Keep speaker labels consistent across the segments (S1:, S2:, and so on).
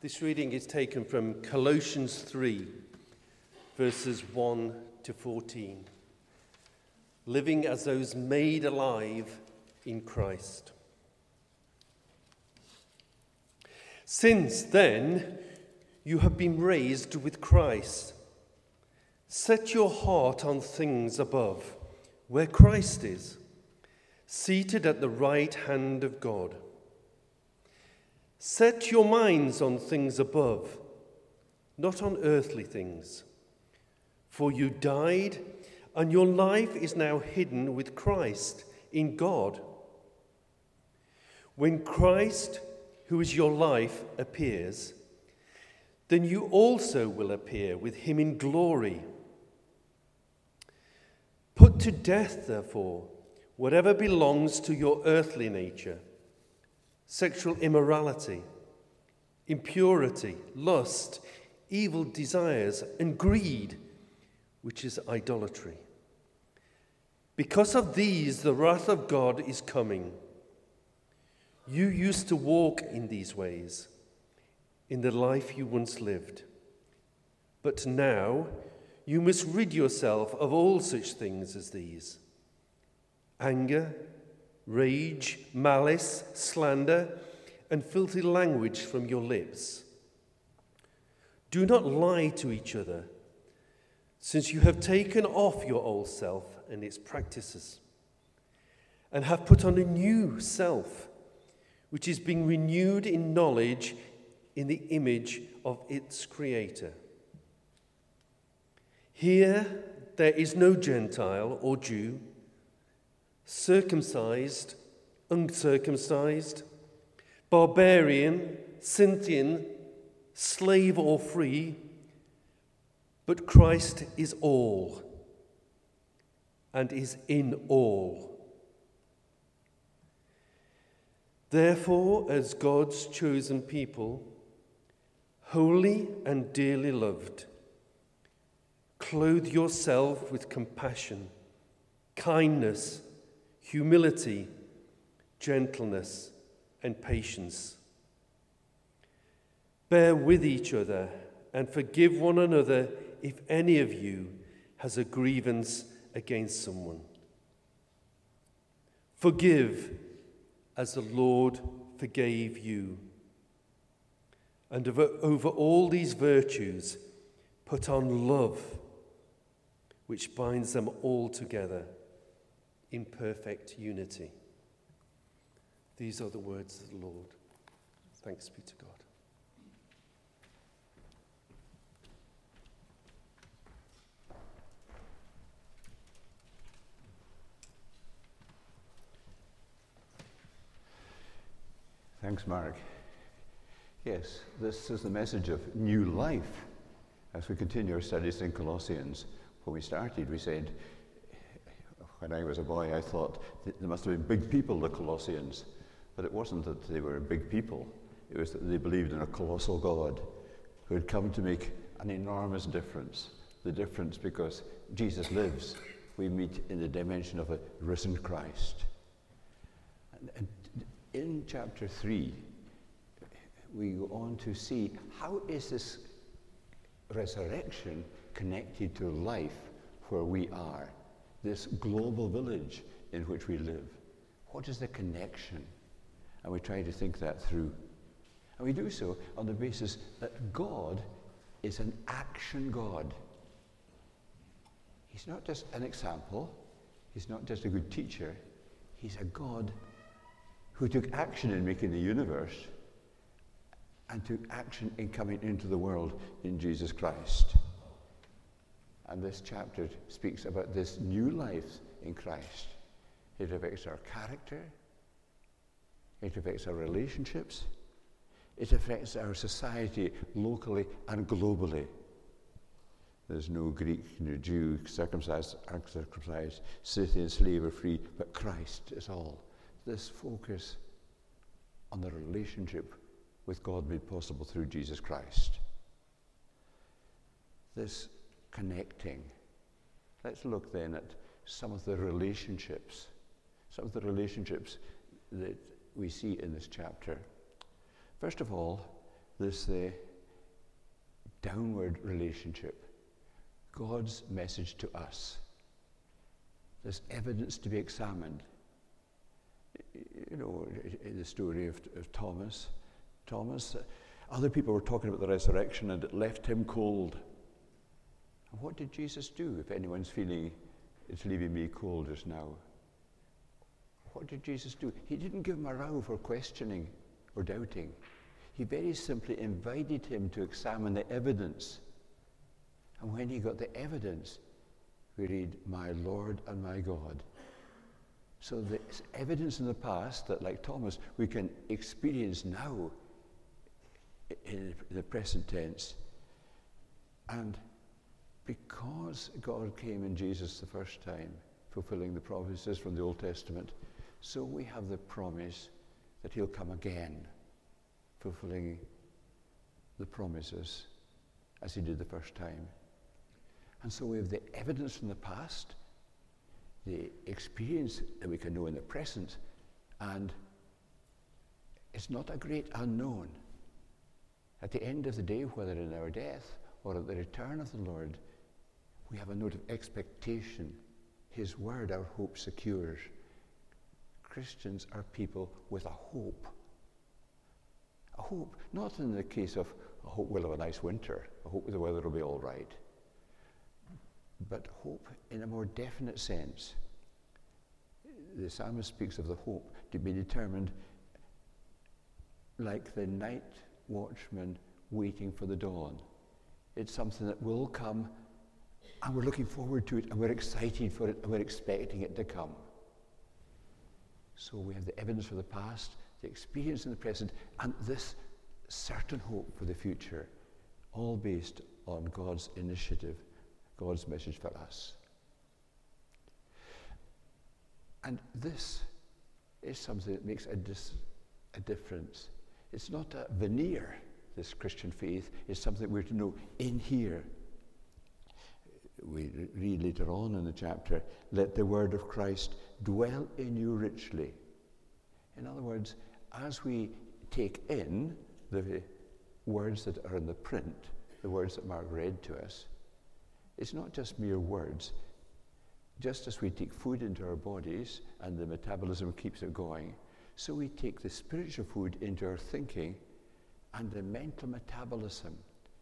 S1: This reading is taken from Colossians 3, verses 1 to 14. Living as those made alive in Christ. Since then, you have been raised with Christ. Set your heart on things above, where Christ is, seated at the right hand of God. Set your minds on things above, not on earthly things. For you died, and your life is now hidden with Christ in God. When Christ, who is your life, appears, then you also will appear with him in glory. Put to death, therefore, whatever belongs to your earthly nature: sexual immorality, impurity, lust, evil desires, and greed, which is idolatry. Because of these, the wrath of God is coming. You used to walk in these ways, in the life you once lived. But now you must rid yourself of all such things as these: anger, rage, malice, slander, and filthy language from your lips. Do not lie to each other, since you have taken off your old self and its practices, and have put on a new self, which is being renewed in knowledge in the image of its creator. Here there is no Gentile or Jew, circumcised, uncircumcised, barbarian, Scythian, slave or free, but Christ is all and is in all. Therefore, as God's chosen people, holy and dearly loved, clothe yourself with compassion, kindness, humility, gentleness, and patience. Bear with each other and forgive one another if any of you has a grievance against someone. Forgive as the Lord forgave you. And over all these virtues, put on love, which binds them all together in perfect unity. These are the words of the Lord. Thanks be to God.
S2: Thanks, Mark. Yes, this is the message of new life. As we continue our studies in Colossians, when we started, we said, when I was a boy, I thought that there must have been big people, the Colossians. But it wasn't that they were big people. It was that they believed in a colossal God who had come to make an enormous difference. The difference because Jesus lives. We meet in the dimension of a risen Christ. And in chapter 3, we go on to see how is this resurrection connected to life where we are, this global village in which we live. What is the connection? And we try to think that through. And we do so on the basis that God is an action God. He's not just an example. He's not just a good teacher. He's a God who took action in making the universe and took action in coming into the world in Jesus Christ. And this chapter speaks about this new life in Christ. It affects our character. It affects our relationships. It affects our society locally and globally. There's no Greek, no Jew, circumcised, uncircumcised, Scythian, slave or free, but Christ is all. This focus on the relationship with God made possible through Jesus Christ. This connecting. Let's look then at some of the relationships that we see in this chapter. First of all, this downward relationship, God's message to us. There's evidence to be examined. You know, in the story of Thomas, other people were talking about the resurrection and it left him cold. And what did Jesus do? If anyone's feeling it's leaving me cold just now, what did Jesus do? He didn't give him a row for questioning or doubting. He very simply invited him to examine the evidence. And when he got the evidence, we read, "My Lord and my God." So there's evidence in the past that, like Thomas, we can experience now in the present tense. And because God came in Jesus the first time, fulfilling the promises from the Old Testament, so we have the promise that he'll come again, fulfilling the promises as he did the first time. And so we have the evidence from the past, the experience that we can know in the present, and it's not a great unknown. At the end of the day, whether in our death or at the return of the Lord, we have a note of expectation. His word, our hope, secures. Christians are people with a hope. A hope, not in the case of, I hope we'll have a nice winter, I hope the weather will be all right, but hope in a more definite sense. The psalmist speaks of the hope to be determined like the night watchman waiting for the dawn. It's something that will come, and we're looking forward to it, and we're excited for it, and we're expecting it to come. So we have the evidence for the past, the experience in the present, and this certain hope for the future, all based on God's initiative, God's message for us. And this is something that makes a difference. It's not a veneer, this Christian faith. It's something we're to know in here. We read later on in the chapter, let the word of Christ dwell in you richly. In other words, as we take in the words that are in the print, the words that Mark read to us, it's not just mere words. Just as we take food into our bodies and the metabolism keeps it going, so we take the spiritual food into our thinking, and the mental metabolism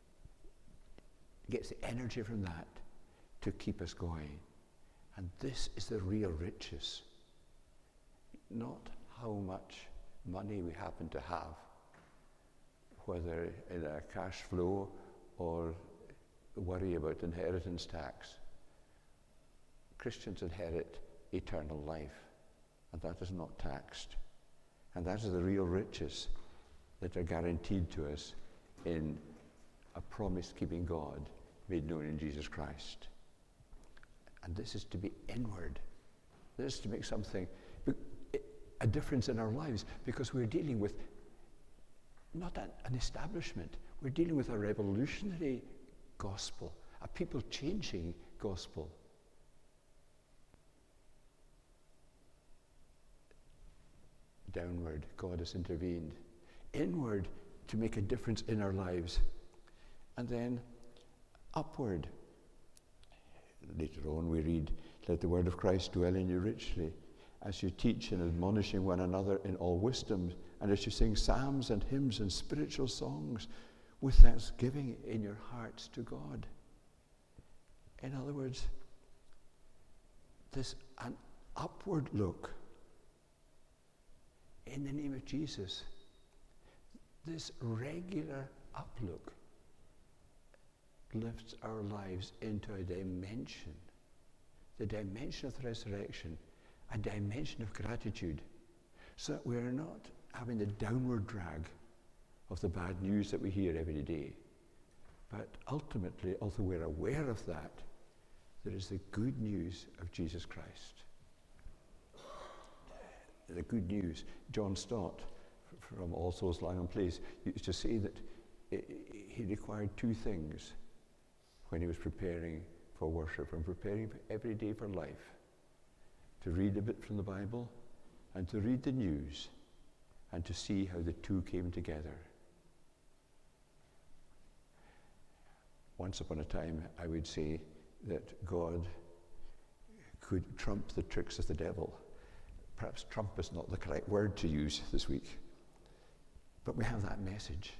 S2: gets the energy from that to keep us going. And this is the real riches. Not how much money we happen to have, whether in a cash flow or worry about inheritance tax. Christians inherit eternal life, and that is not taxed. And that is the real riches that are guaranteed to us in a promise-keeping God made known in Jesus Christ. And this is to be inward. This is to make something, a difference in our lives, because we're dealing with not an establishment. We're dealing with a revolutionary gospel, a people-changing gospel. Downward, God has intervened. Inward, to make a difference in our lives. And then upward. Later on we read, let the word of Christ dwell in you richly, as you teach and admonishing one another in all wisdom, and as you sing psalms and hymns and spiritual songs with thanksgiving in your hearts to God. In other words, this an upward look in the name of Jesus. This regular uplook lifts our lives into a dimension, the dimension of the resurrection, a dimension of gratitude, so that we're not having the downward drag of the bad news that we hear every day. But ultimately, although we're aware of that, there is the good news of Jesus Christ. The good news. John Stott, from All Souls Lying in Place, used to say that he required two things when he was preparing for worship and preparing every day for life: to read a bit from the Bible and to read the news and to see how the two came together. once upon a time I would say that God could trump the tricks of the devil. Perhaps trump is not the correct word to use this week. But we have that message.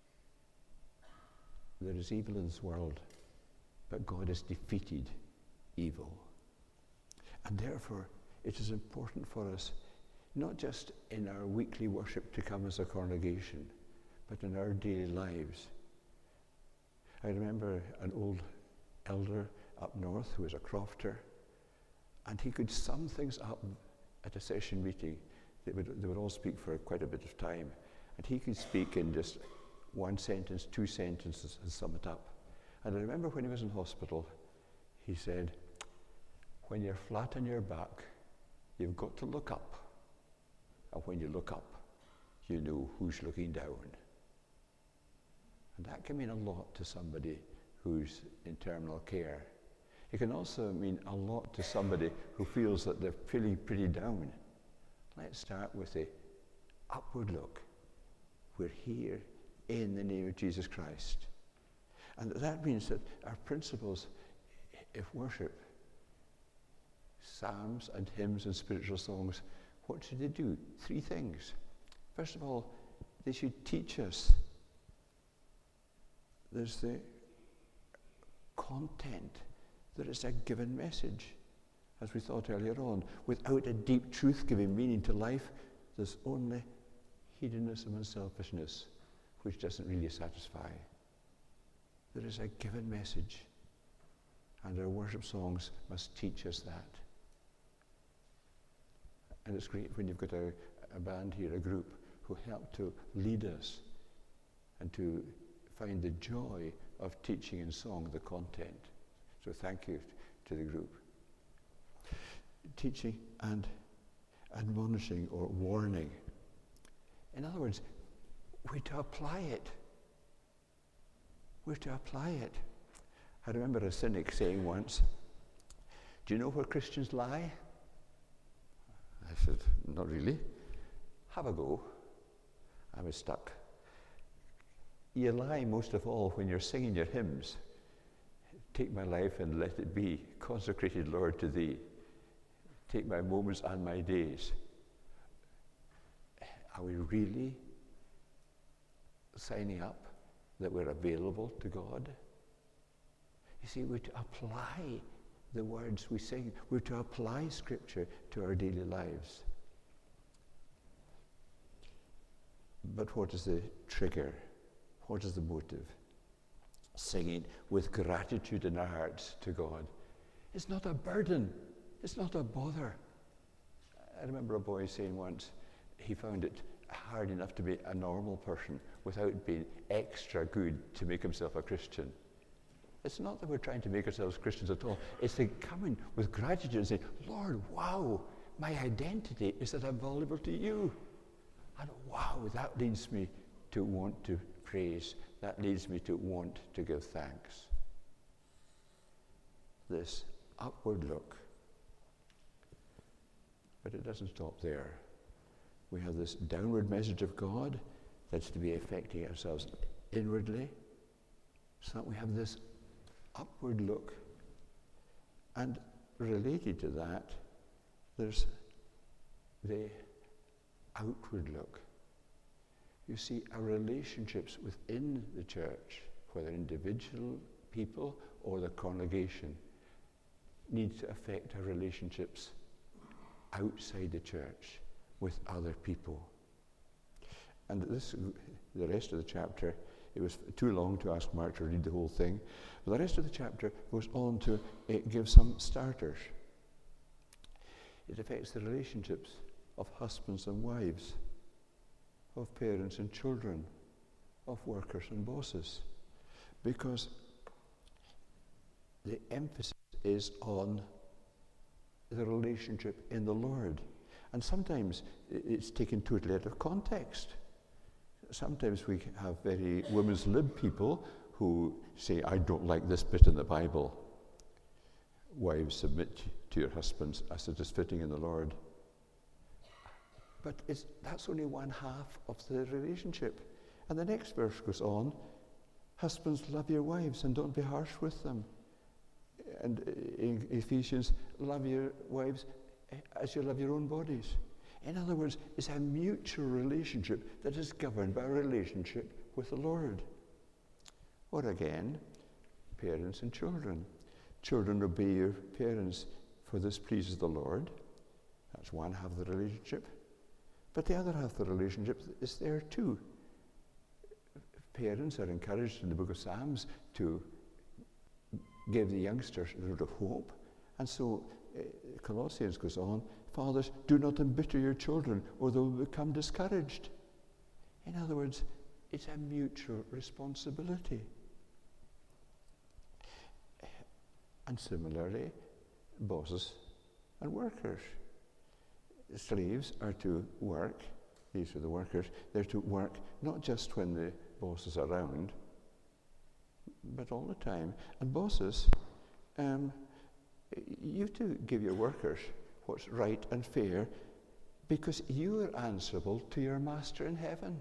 S2: There is evil in this world, but God has defeated evil. And therefore, it is important for us, not just in our weekly worship to come as a congregation, but in our daily lives. I remember an old elder up north who was a crofter, and he could sum things up at a session meeting. They would all speak for quite a bit of time, and he could speak in just one sentence, two sentences, and sum it up. And I remember when he was in hospital, he said, when you're flat on your back, you've got to look up. And when you look up, you know who's looking down. And that can mean a lot to somebody who's in terminal care. It can also mean a lot to somebody who feels that they're feeling pretty down. Let's start with the upward look. We're here in the name of Jesus Christ. And that means that our principles of worship, psalms and hymns and spiritual songs, what should they do? 3 things. First of all, they should teach us. There's the content. There is a given message. As we thought earlier on, without a deep truth giving meaning to life, there's only hedonism and selfishness, which doesn't really satisfy. There is a given message, and our worship songs must teach us that. And it's great when you've got a band here, a group, who help to lead us and to find the joy of teaching in song the content. So thank you to the group. Teaching and admonishing or warning. In other words, we're to apply it. We're to apply it. I remember a cynic saying once, do you know where Christians lie? I said, not really. Have a go. I was stuck. You lie most of all when you're singing your hymns. Take my life and let it be, consecrated Lord to thee. Take my moments and my days. Are we really signing up that we're available to God? You see, we're to apply the words we sing. We're to apply Scripture to our daily lives. But what is the trigger? What is the motive? Singing with gratitude in our hearts to God. It's not a burden. It's not a bother. I remember a boy saying once he found it hard enough to be a normal person without being extra good to make himself a Christian. It's not that we're trying to make ourselves Christians at all. It's to come in with gratitude and say, Lord, wow, my identity is that I'm valuable to you. And wow, that leads me to want to praise. That leads me to want to give thanks. This upward look. But it doesn't stop there. We have this downward message of God that's to be affecting ourselves inwardly, so that we have this upward look. And related to that, there's the outward look. You see, our relationships within the church, whether individual people or the congregation, need to affect our relationships outside the church with other people. And the rest of the chapter, it was too long to ask Mark to read the whole thing. But the rest of the chapter goes on to give some starters. It affects the relationships of husbands and wives, of parents and children, of workers and bosses. Because the emphasis is on the relationship in the Lord. And sometimes it's taken totally out of context. Sometimes we have very women's lib people who say, I don't like this bit in the Bible. Wives, submit to your husbands as it is fitting in the Lord. But that's only one half of the relationship. And the next verse goes on, Husbands, love your wives and don't be harsh with them. And in Ephesians, love your wives as you love your own bodies. In other words, it's a mutual relationship that is governed by a relationship with the Lord. Or again, parents and children. Children, obey your parents, for this pleases the Lord. That's one half of the relationship. But the other half of the relationship is there too. Parents are encouraged in the book of Psalms to give the youngsters a sort of hope. And so Colossians goes on, fathers, do not embitter your children or they will become discouraged. In other words, it's a mutual responsibility. And similarly, bosses and workers. Slaves are to work, these are the workers, they're to work not just when the boss is around, but all the time. And bosses, you have to give your workers what's right and fair because you are answerable to your master in heaven.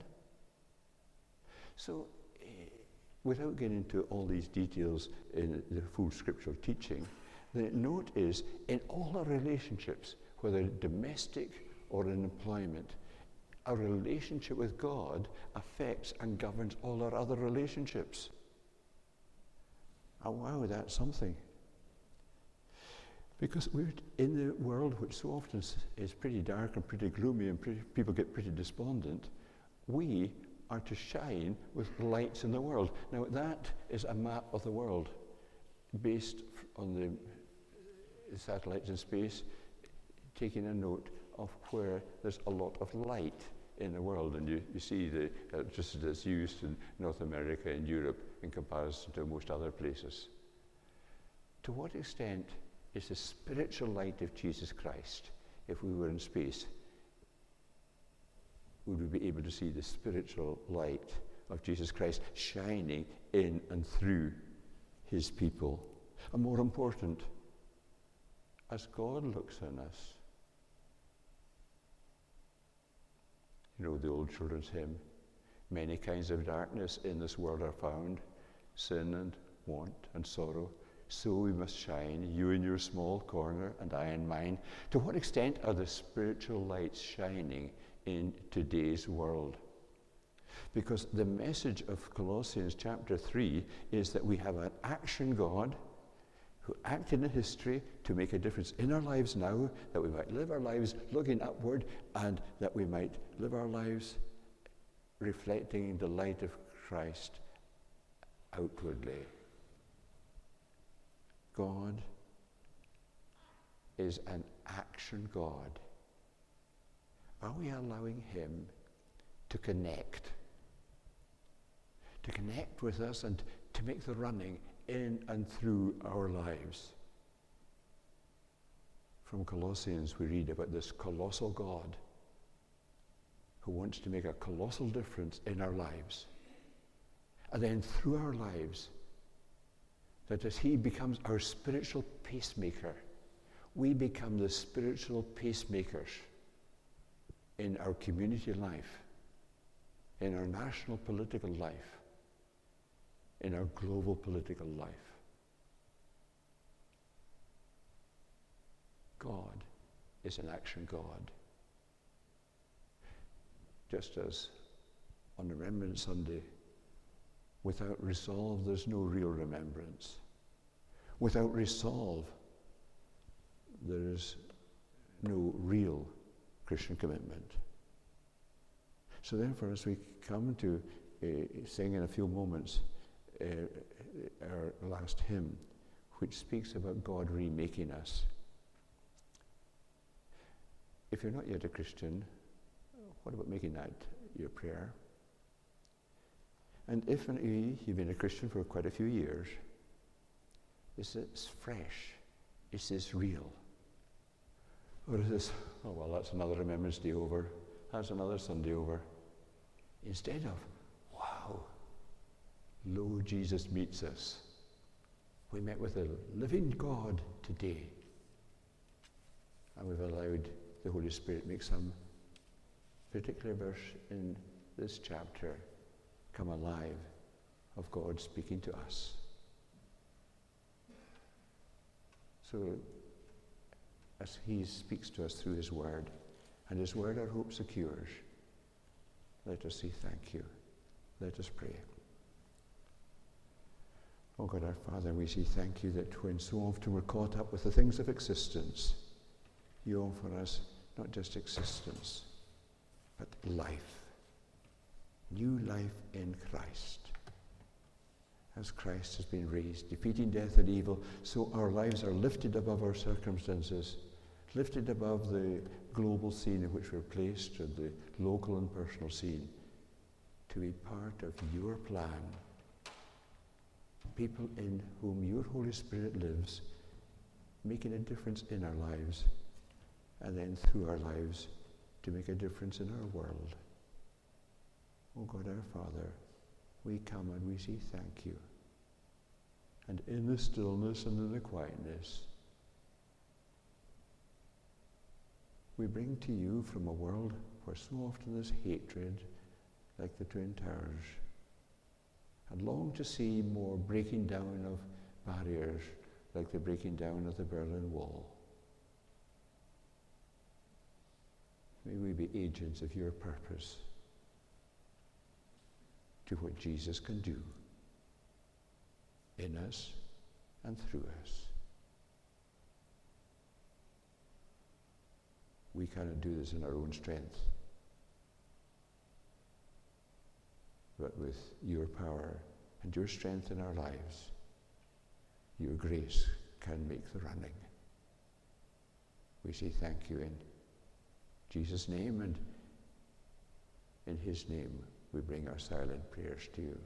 S2: So, without getting into all these details in the full scriptural teaching, the note is, in all our relationships, whether domestic or in employment, our relationship with God affects and governs all our other relationships. Oh, wow, that's something. Because we're in the world which so often is pretty dark and pretty gloomy and people get pretty despondent, we are to shine with lights in the world. Now that is a map of the world based on the satellites in space, taking a note of where there's a lot of light in the world. And you see the electricity that's used in North America and Europe in comparison to most other places. To what extent is the spiritual light of Jesus Christ, if we were in space, would we be able to see the spiritual light of Jesus Christ shining in and through his people? And more important, as God looks on us, you know the old children's hymn, many kinds of darkness in this world are found, sin and want and sorrow. So we must shine, you in your small corner and I in mine. To what extent are the spiritual lights shining in today's world? Because the message of Colossians chapter 3 is that we have an action God who acted in history to make a difference in our lives now, that we might live our lives looking upward, and that we might live our lives reflecting the light of Christ outwardly. God is an action God. Are we allowing him to connect with us and to make the running in and through our lives? From Colossians we read about this colossal God who wants to make a colossal difference in our lives. And then through our lives, that as he becomes our spiritual pacemaker, we become the spiritual pacemakers in our community life, in our national political life, in our global political life. God is an action God. Just as on the Remembrance Sunday, without resolve, there's no real remembrance. Without resolve, there is no real Christian commitment. So therefore, as we come to sing in a few moments our last hymn, which speaks about God remaking us. If you're not yet a Christian, what about making that your prayer? And if you've been a Christian for quite a few years, is this fresh? Is this real? Or is this, oh well, that's another Remembrance Day over, that's another Sunday over. Instead of, wow, lo, Jesus meets us. We met with a living God today. And we've allowed the Holy Spirit make some particular verse in this chapter come alive of God speaking to us. So, as he speaks to us through his word, and his word our hope secures, let us say thank you. Let us pray. Oh God, our Father, we say thank you that when so often we're caught up with the things of existence, you offer us not just existence, but life. New life in Christ. As Christ has been raised, defeating death and evil, so our lives are lifted above our circumstances, lifted above the global scene in which we're placed, or the local and personal scene, to be part of your plan. People in whom your Holy Spirit lives, making a difference in our lives, and then through our lives to make a difference in our world. Oh God, our Father, we come and we say thank you. And in the stillness and in the quietness, we bring to you from a world where so often there's hatred, like the Twin Towers, and long to see more breaking down of barriers, like the breaking down of the Berlin Wall. May we be agents of your purpose to what Jesus can do in us and through us. We cannot do this in our own strength, but with your power and your strength in our lives, your grace can make the running. We say thank you in Jesus' name, and in his name we bring our silent prayers to you.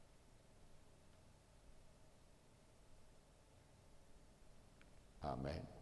S2: Amen.